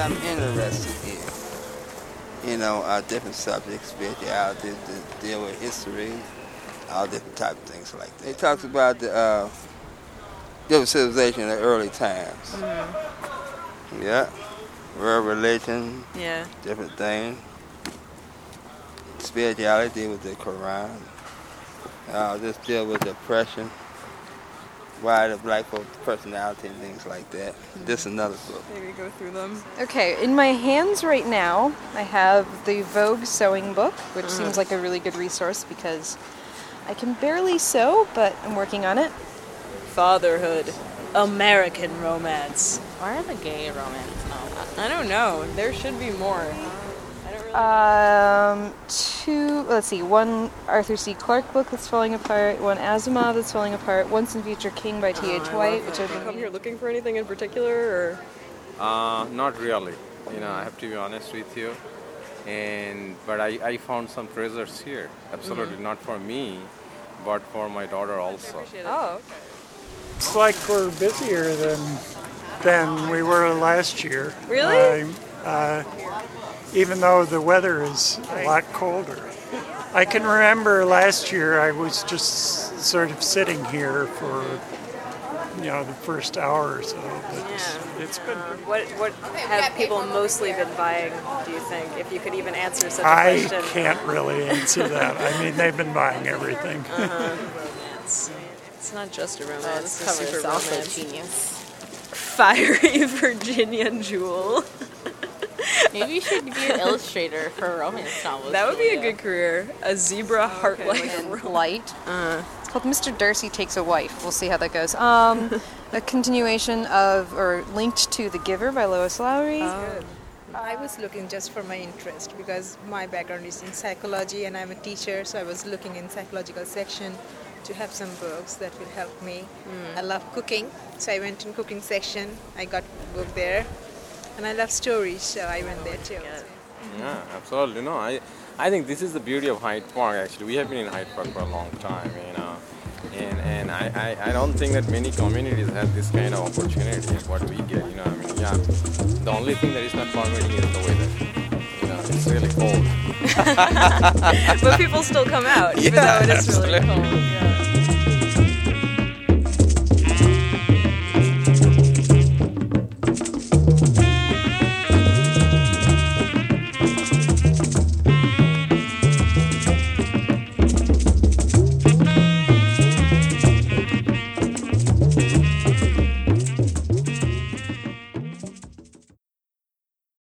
I'm interested in. Different subjects, spirituality, to deal with history, all different type of things like that. It talks about the different civilization in the early times. Mm-hmm. Yeah, world religion, different things. Spirituality, deal with the Quran. Just deal with depression. Why the black folks' personality and things like that. This is another book. Maybe go through them. Okay, in my hands right now, I have the Vogue sewing book, which seems like a really good resource because I can barely sew, but I'm working on it. Fatherhood. American romance. Why are the gay romance novels? I don't know. There should be more. One Arthur C. Clarke book that's falling apart, one Asimov that's falling apart, Once and Future King by T.H. White, which I've been come here looking for anything in particular, or? Not really. I have to be honest with you. But I found some treasures here. Absolutely not for me, but for my daughter also. Oh, okay. It's like we're busier than we were last year. Really? Even though the weather is a lot colder. I can remember last year I was just sort of sitting here for, the first hour or so. But it's been... What have people mostly been buying, do you think, if you could even answer such a question? I can't really answer that. I mean, they've been buying everything. It's not just a romance. This cover is also romance. genius. Fiery Virginia Jewel. Maybe you should be an illustrator for romance novels. That would be a good career. A zebra heart-like light. It's called Mr. Darcy Takes a Wife. We'll see how that goes. A continuation of, or linked to The Giver by Lois Lowry. I was looking just for my interest because my background is in psychology and I'm a teacher, so I was looking in psychological section to have some books that will help me. I love cooking, so I went in cooking section. I got a book there. And I love stories, so I went there too. Yeah, absolutely. No, I think this is the beauty of Hyde Park, actually. We have been in Hyde Park for a long time, and I don't think that many communities have this kind of opportunity, what we get, The only thing that is not permitting is the weather. It's really cold. But people still come out, even though it is really cold. Yeah.